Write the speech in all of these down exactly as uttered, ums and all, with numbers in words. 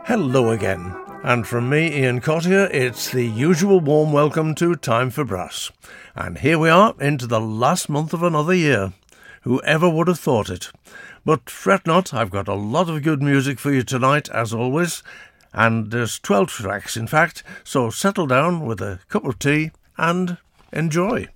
Hello again, and from me, Ian Cottier, it's the usual warm welcome to Time for Brass. And here we are into the last month of another year. Whoever would have thought it? But fret not, I've got a lot of good music for you tonight, as always, and there's twelve tracks in fact, so settle down with a cup of tea and enjoy.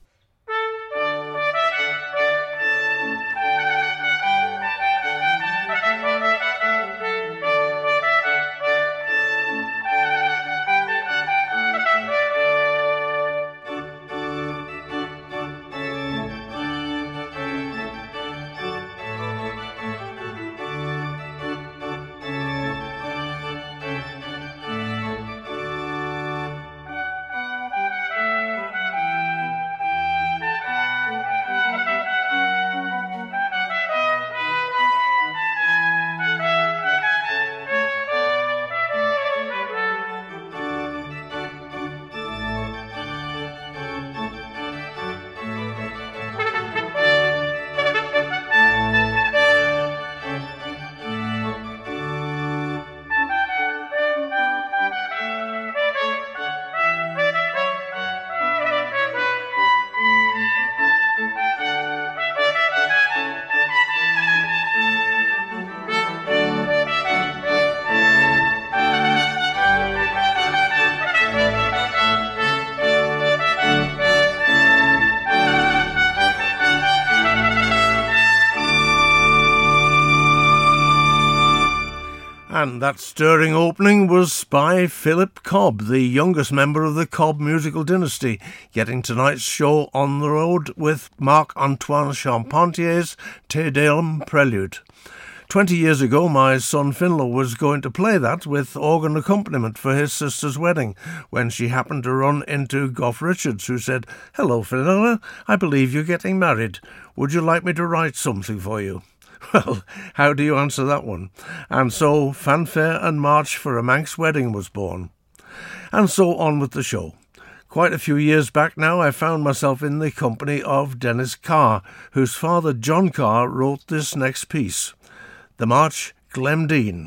And that stirring opening was by Philip Cobb, the youngest member of the Cobb musical dynasty, getting tonight's show on the road with Marc-Antoine Charpentier's Te Deum prelude. Twenty years ago, my son Finlo was going to play that with organ accompaniment for his sister's wedding, when she happened to run into Gough Richards, who said, "Hello, Finlo, I believe you're getting married. Would you like me to write something for you?" Well, how do you answer that one? And so Fanfare and March for a Manx Wedding was born. And so on with the show. Quite a few years back now, I found myself in the company of Dennis Carr, whose father John Carr wrote this next piece, the March Glemdene.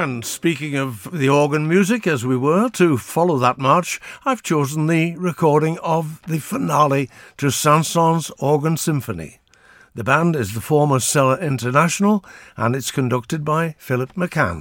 And speaking of the organ music, as we were, to follow that march, I've chosen the recording of the finale to Saint-Saëns Organ Symphony. The band is the former Cellar International, and it's conducted by Philip McCann.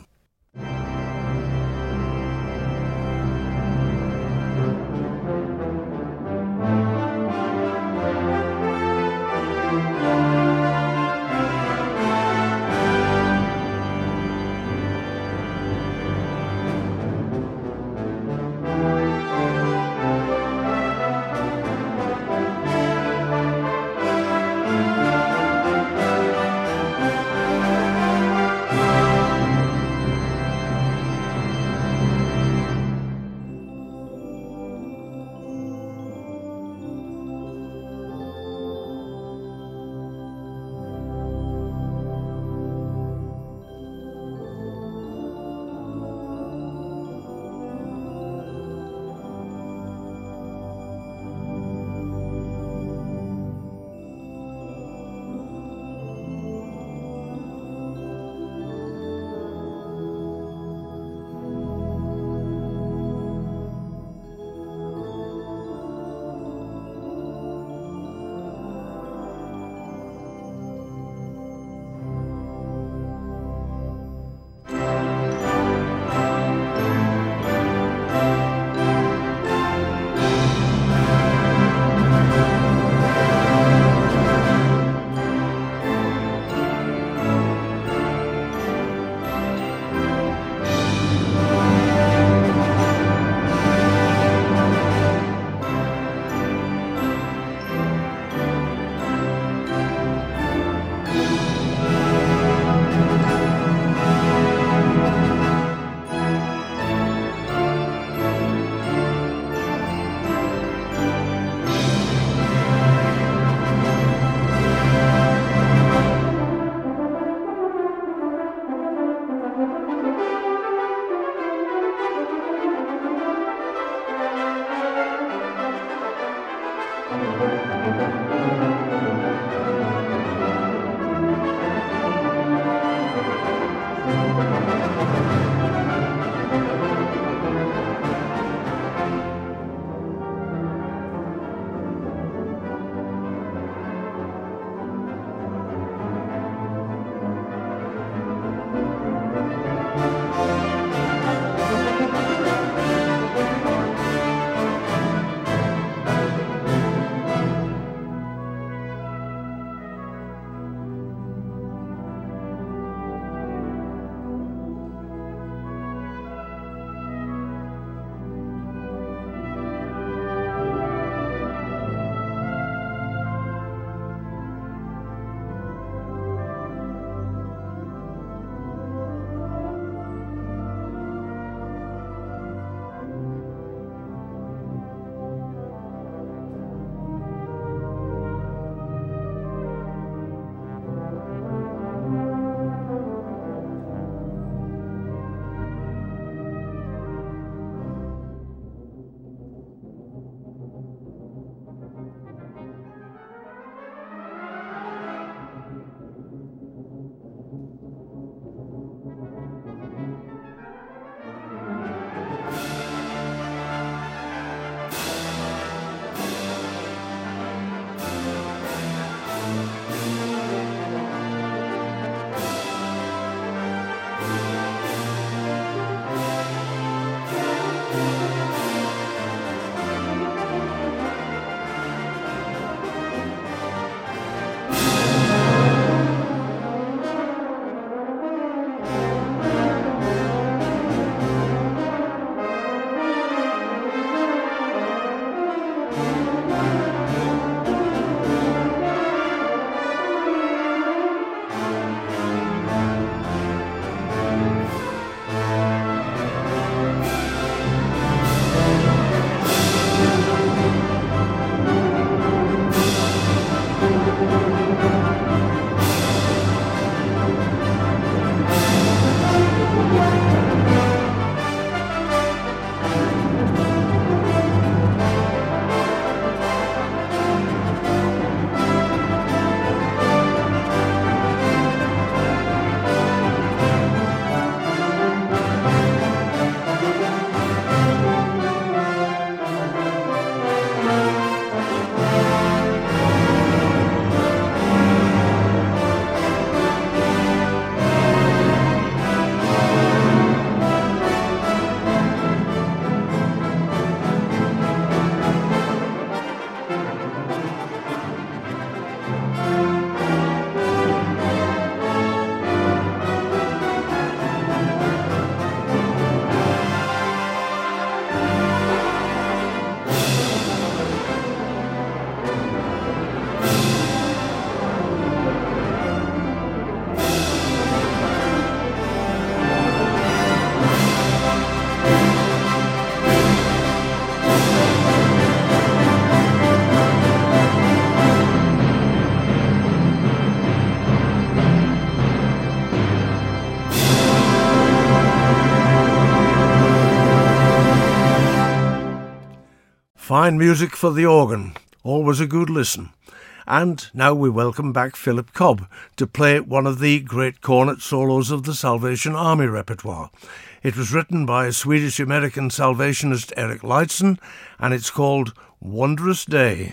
Fine music for the organ, always a good listen. And now we welcome back Philip Cobb to play one of the great cornet solos of the Salvation Army repertoire. It was written by Swedish-American Salvationist Eric Leitzen, and it's called Wondrous Day.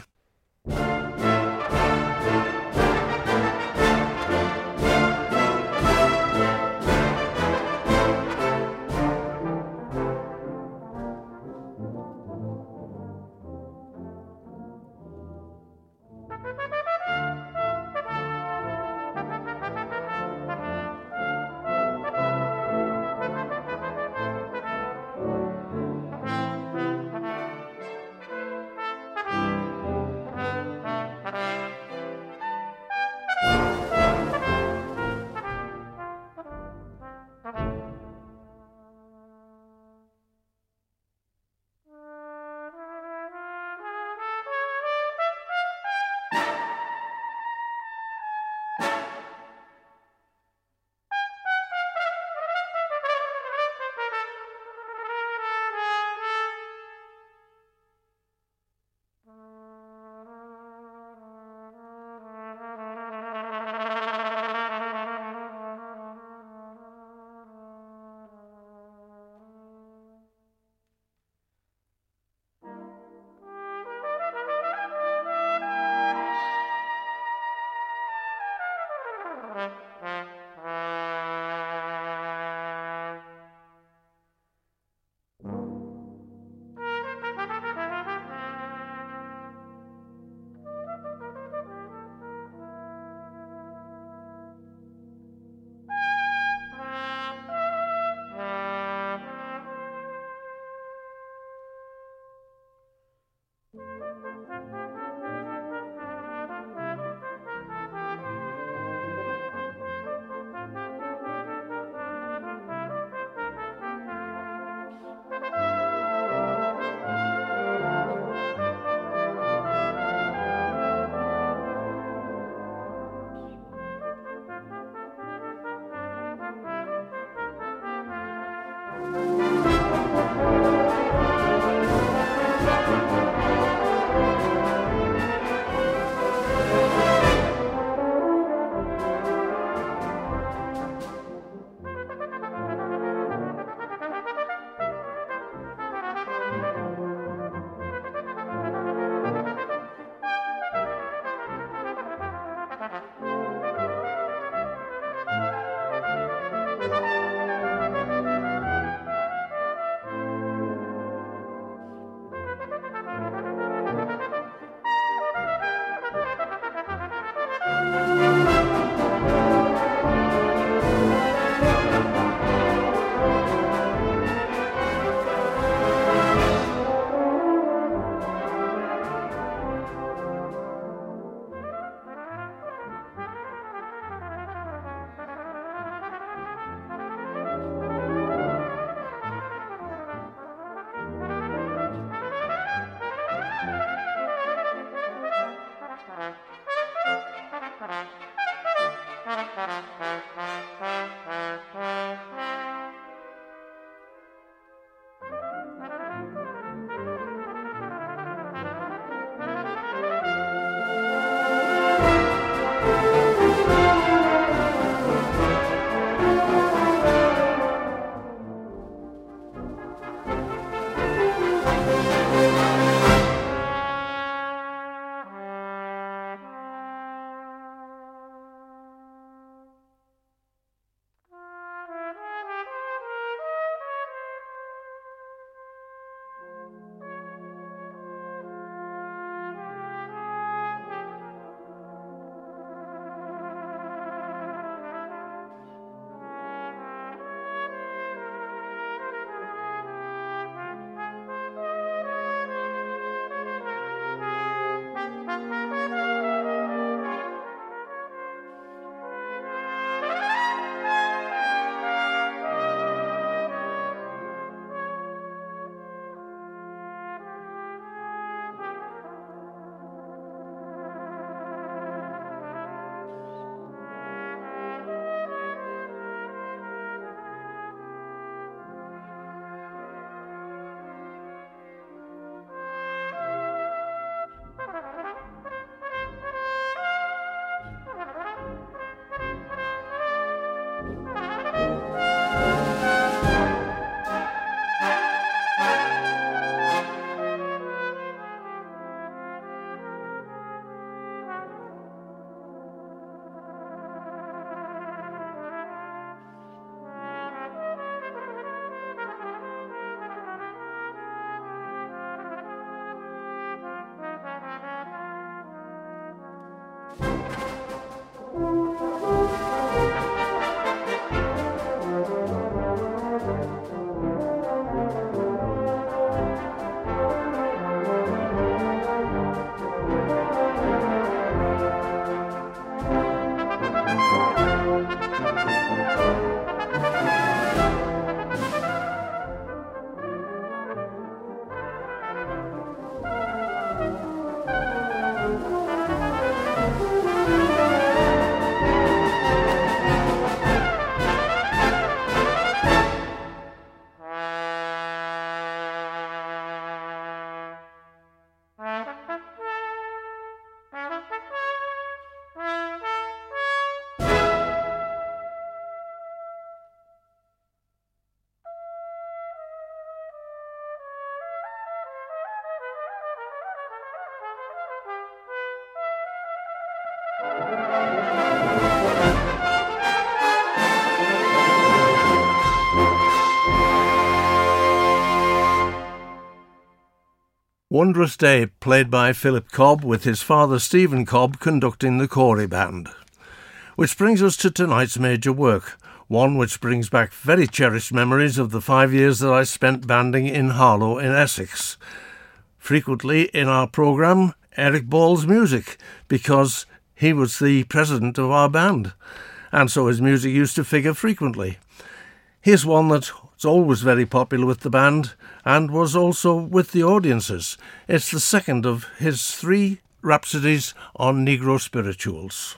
Wondrous Day, played by Philip Cobb, with his father Stephen Cobb conducting the Corey Band. Which brings us to tonight's major work, one which brings back very cherished memories of the five years that I spent banding in Harlow in Essex. Frequently in our programme, Eric Ball's music, because he was the president of our band, and so his music used to figure frequently. Here's one that's always very popular with the band and was also with the audiences. It's the second of his three rhapsodies on Negro spirituals.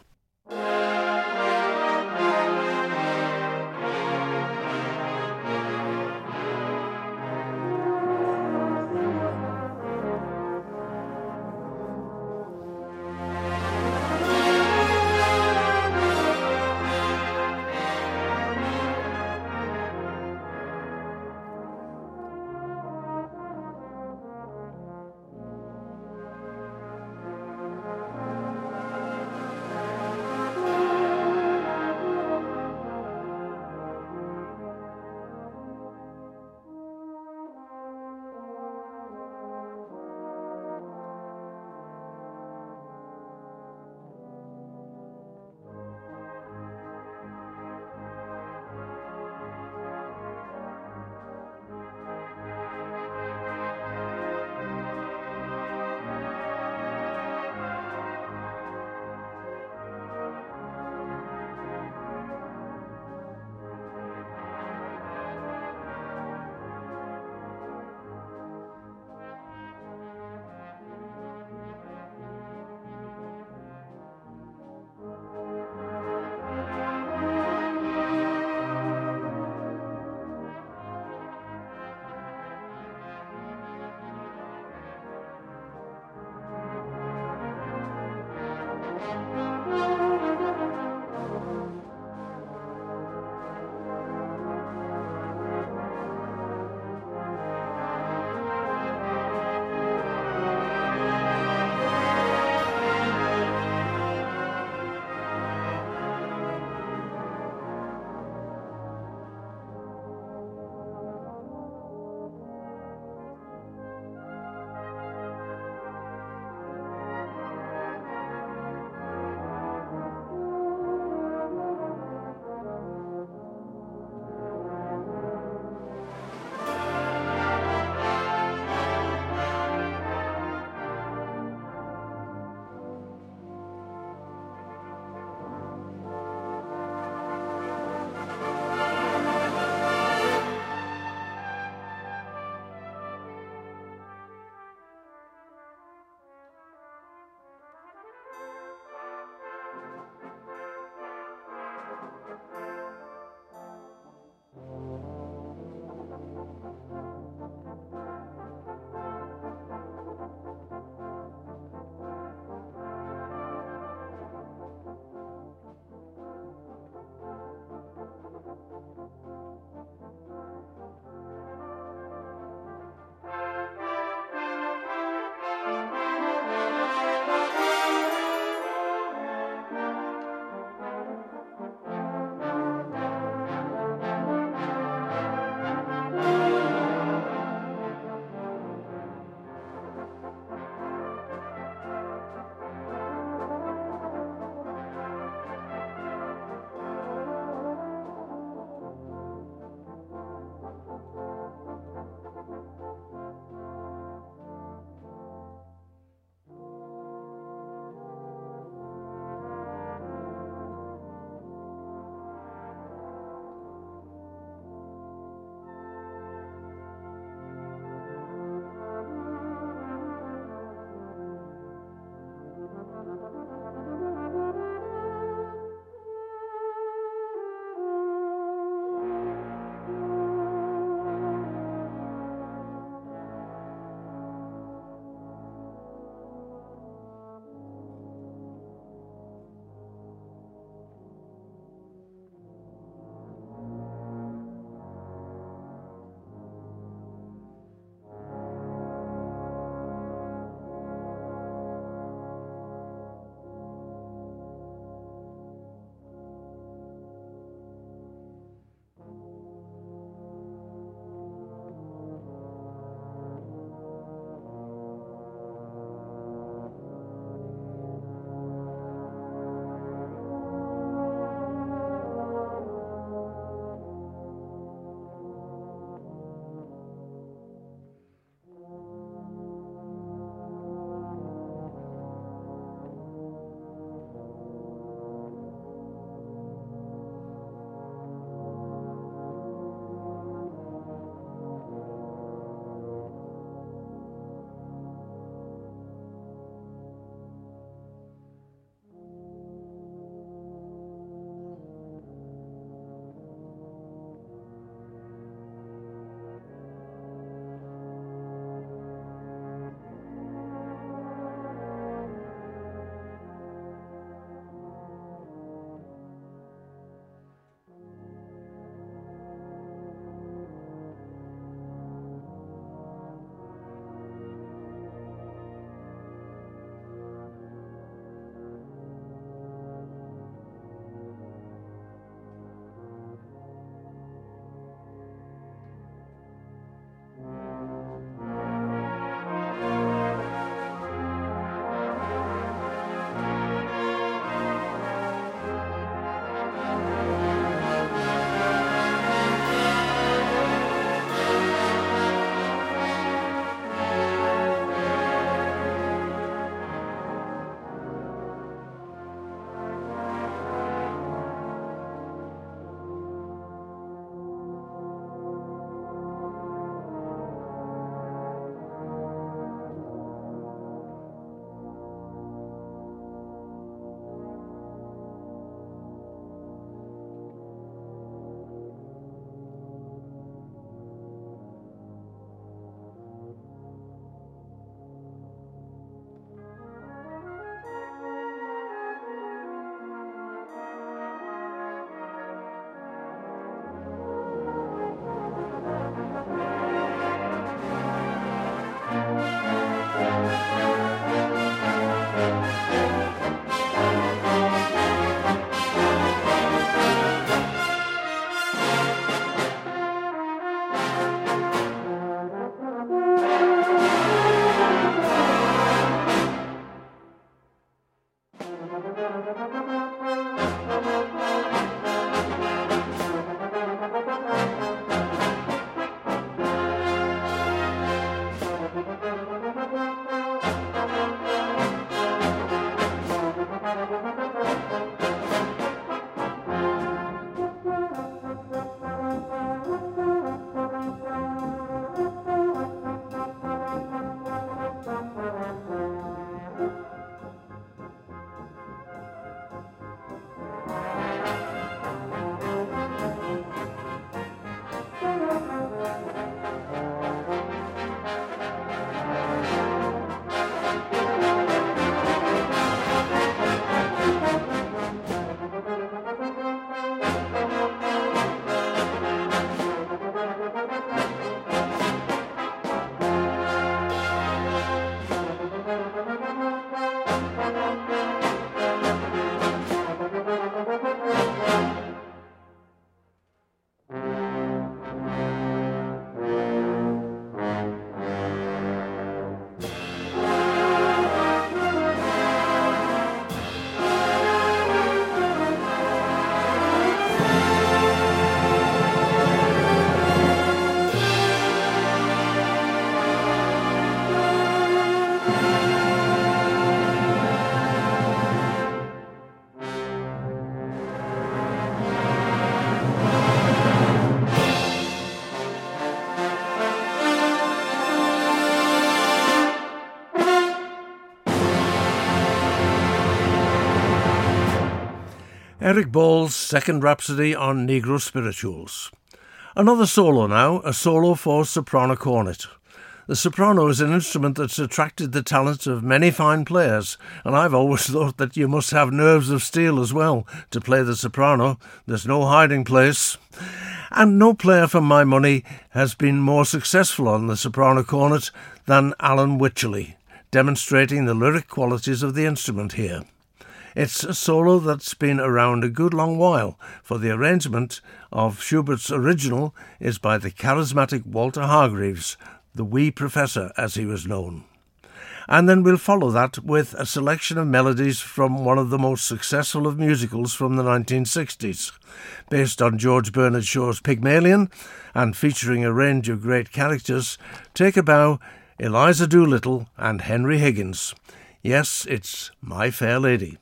Eric Ball's second Rhapsody on Negro Spirituals. Another solo now, a solo for soprano cornet. The soprano is an instrument that's attracted the talent of many fine players, and I've always thought that you must have nerves of steel as well to play the soprano. There's no hiding place. And no player for my money has been more successful on the soprano cornet than Alan Wycherley, demonstrating the lyric qualities of the instrument here. It's a solo that's been around a good long while, for the arrangement of Schubert's original is by the charismatic Walter Hargreaves, the wee professor as he was known. And then we'll follow that with a selection of melodies from one of the most successful of musicals from the nineteen sixties, based on George Bernard Shaw's Pygmalion and featuring a range of great characters. Take a Bow, Eliza Doolittle and Henry Higgins. Yes, it's My Fair Lady.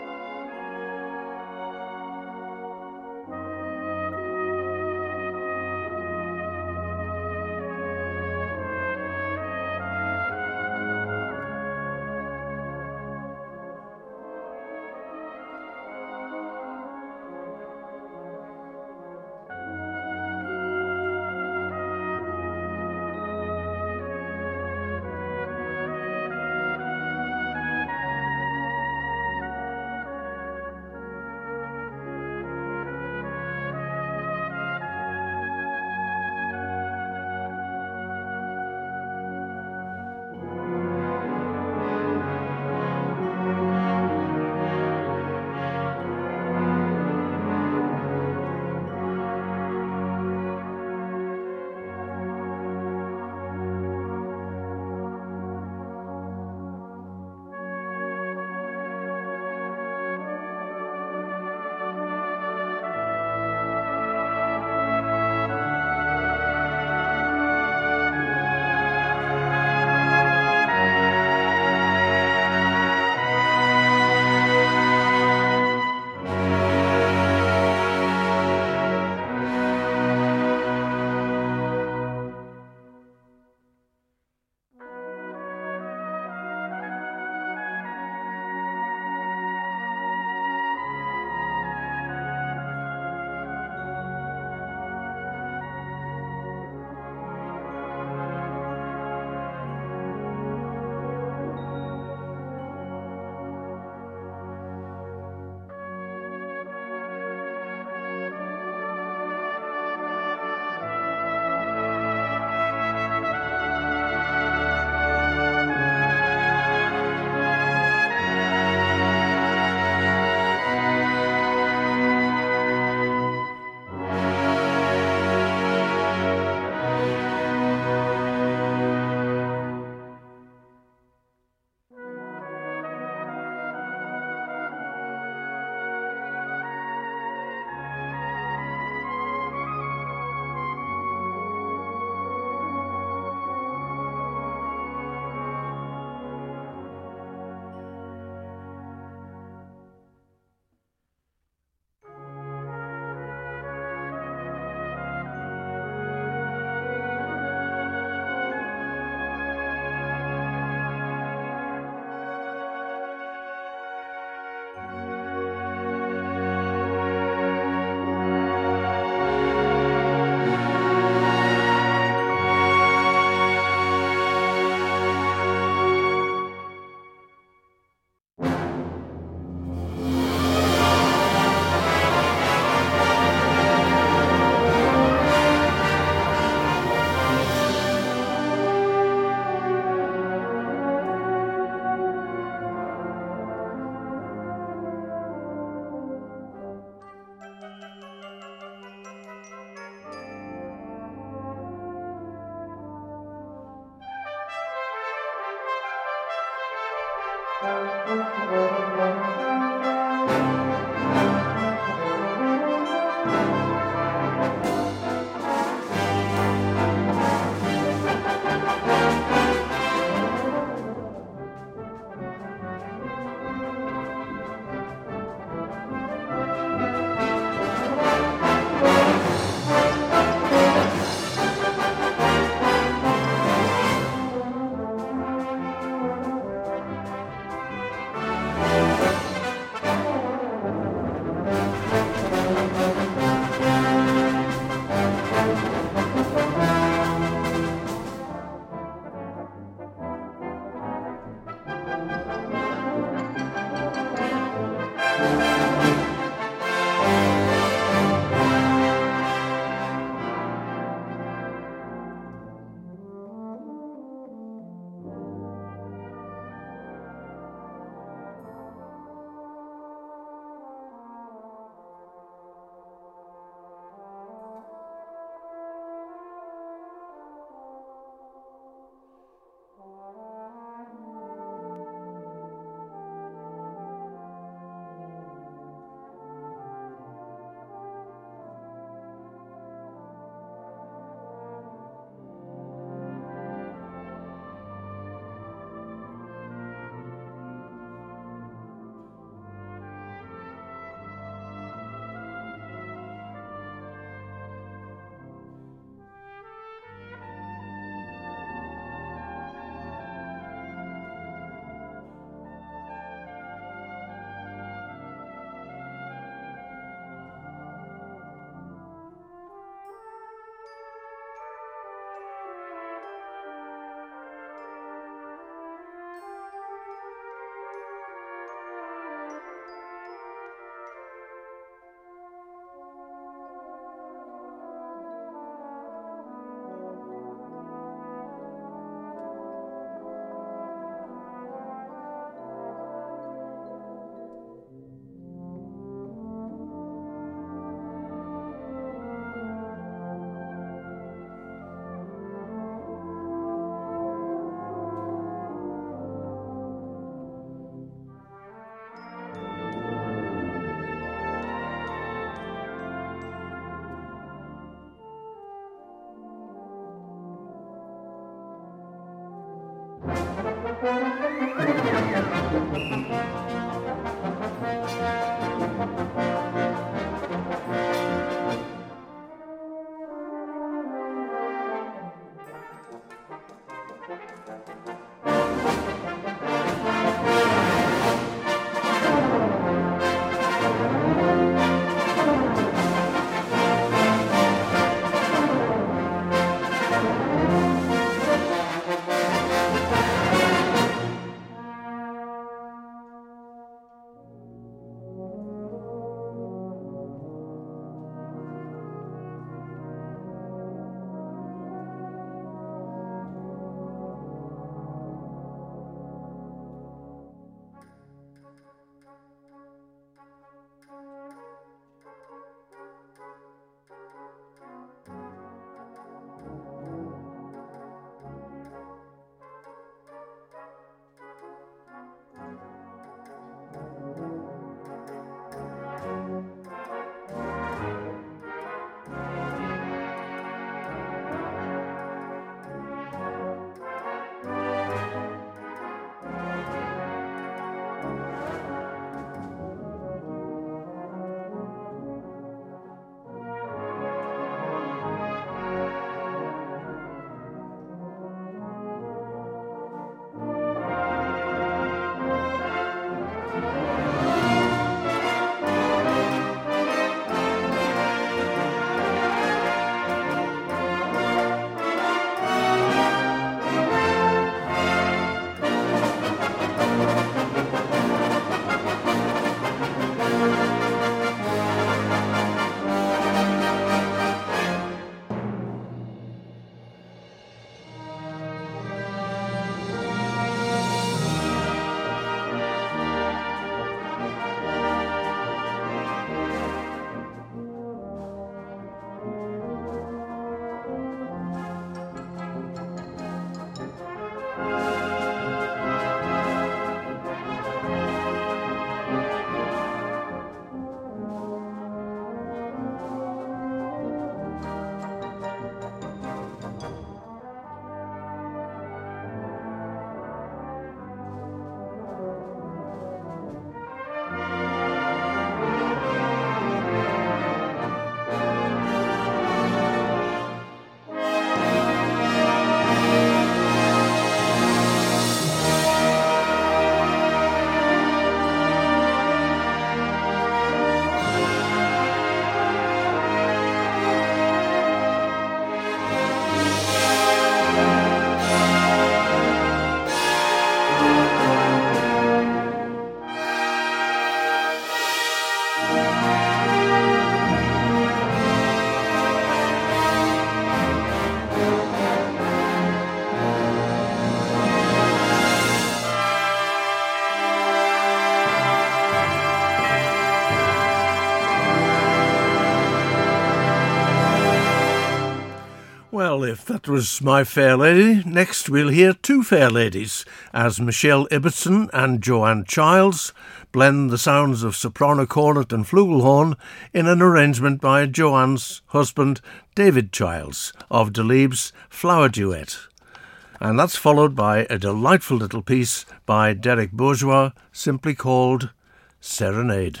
that was My Fair Lady. Next we'll hear Two Fair Ladies as Michelle Ibbotson and Joanne Childs blend the sounds of soprano cornet and flugelhorn in an arrangement by Joanne's husband David Childs of Delibes' Flower Duet. And that's followed by a delightful little piece by Derek Bourgeois simply called Serenade.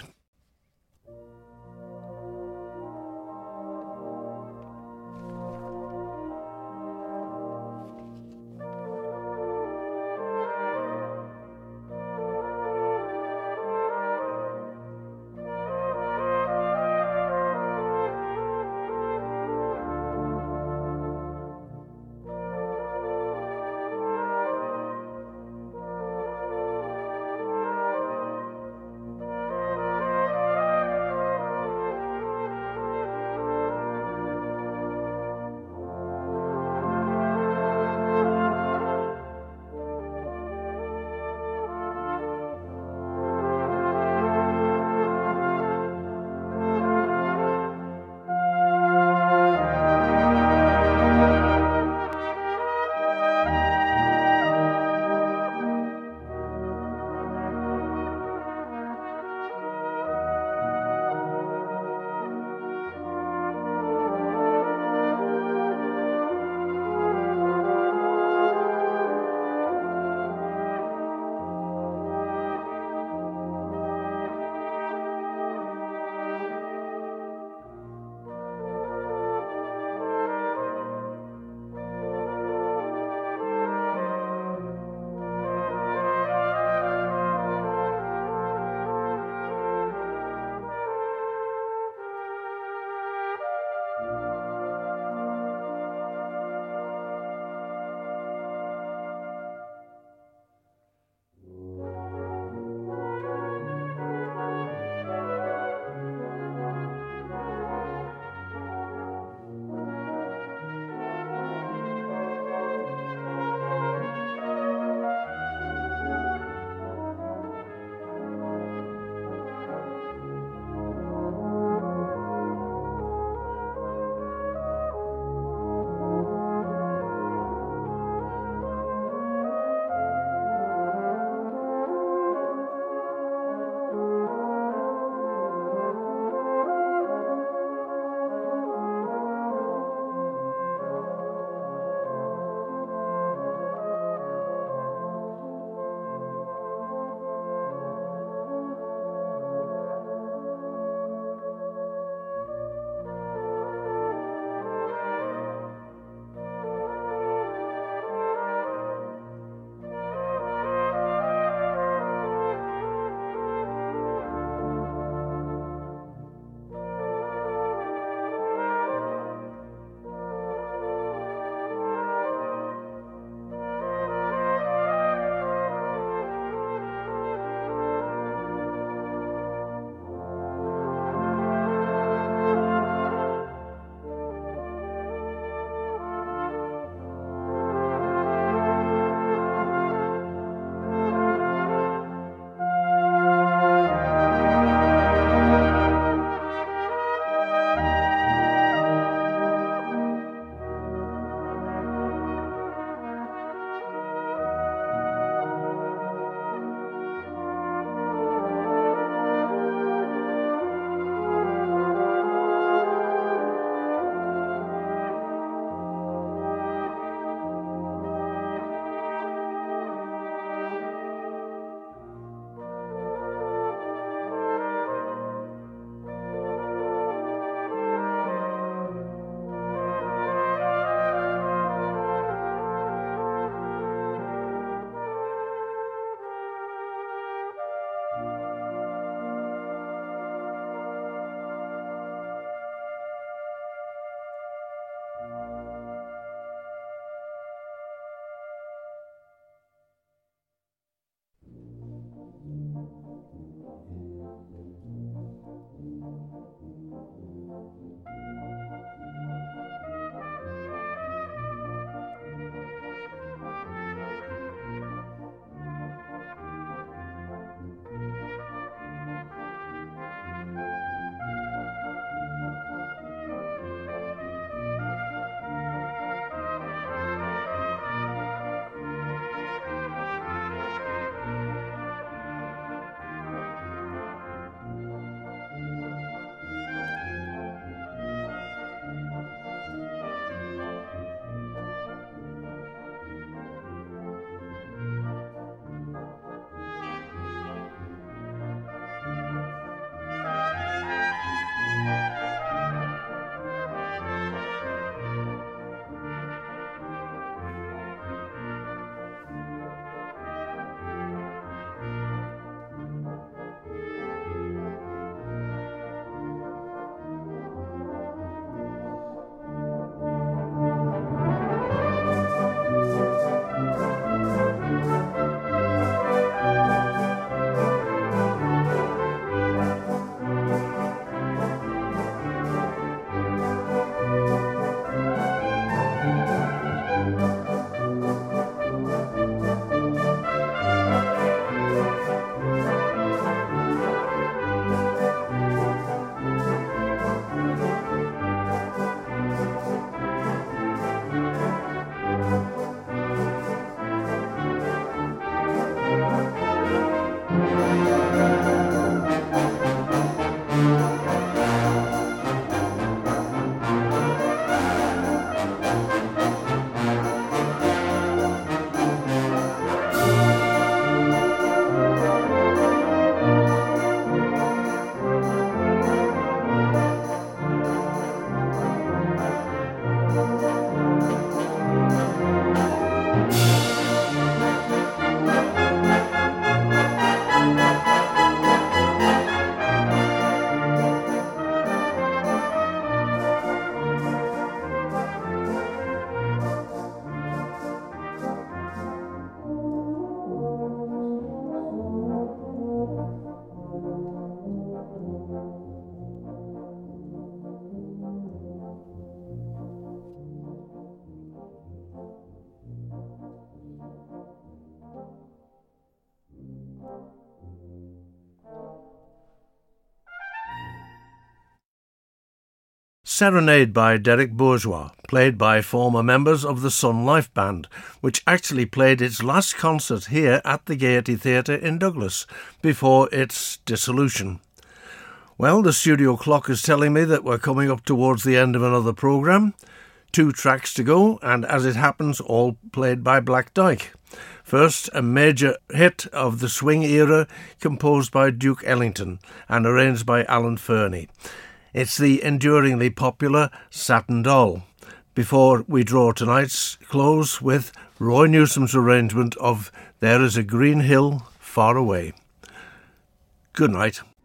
Serenade by Derek Bourgeois, played by former members of the Sun Life Band, which actually played its last concert here at the Gaiety Theatre in Douglas, before its dissolution. Well, the studio clock is telling me that we're coming up towards the end of another programme. Two tracks to go, and as it happens, all played by Black Dyke. First, a major hit of the swing era, composed by Duke Ellington and arranged by Alan Fernie. It's the enduringly popular Satin Doll, before we draw tonight's close with Roy Newsom's arrangement of There Is a Green Hill Far Away. Good night.